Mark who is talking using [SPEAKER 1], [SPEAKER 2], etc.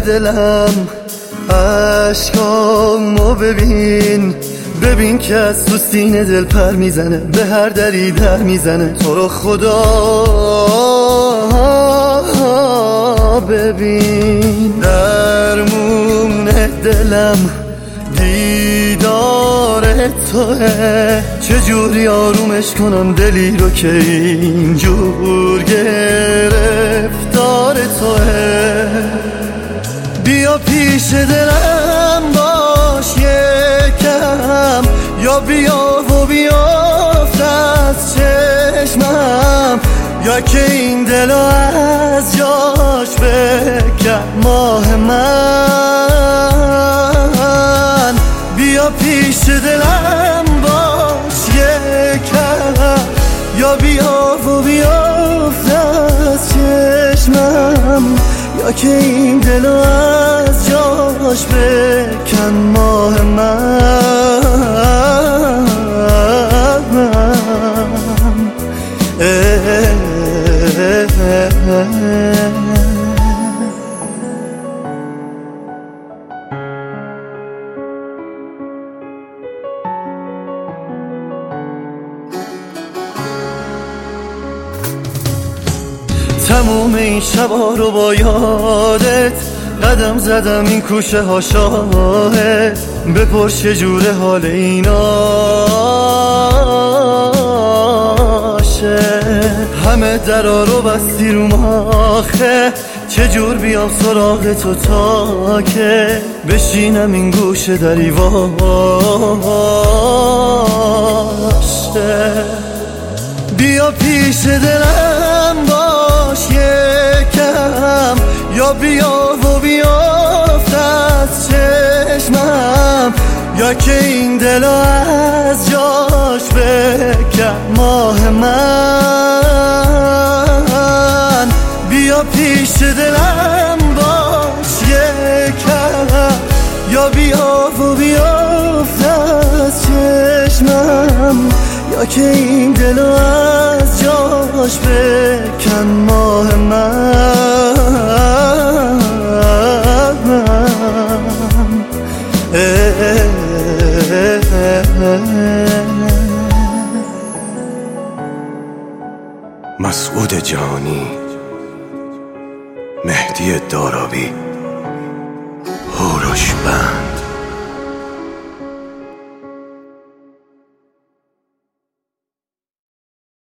[SPEAKER 1] دلم عشقامو ببین که از تو سینه دل پر میزنه، به هر دری در میزنه. تو رو خدا ببین، درمون دلم دیدار توه. چجوری آرومش کنم دلی رو که اینجور گرفتار توه. بیا پیش دلم باش یکم، یا بیا و بیافت از چشمم، یا که این دلو از جاش بکن ماه من. بیا پیش دلم باش یکم، یا بیا و بیافت از چشمم، یا که این دلو از جاش بکن ماه من. تموم این شبا رو با یادت قدم زدم، این کوچه ها شاهد. بپرس چجوره حال ایناشه، همه درا رو بستی رو ماخه. چجور بیام سراغ تو تا که بشینم این گوشه دری واشه. بیا پیش دلم باش یکم، یا بیا و بیافت از چشمم، یا که این دلو از جاش بکن ماه من. بیا پیش دلم باش یکم، یا بیا و بیافت از چشمم، یا که این دلو از جاش بکن ماه من.
[SPEAKER 2] مسعود جانی، مهدی داراوی.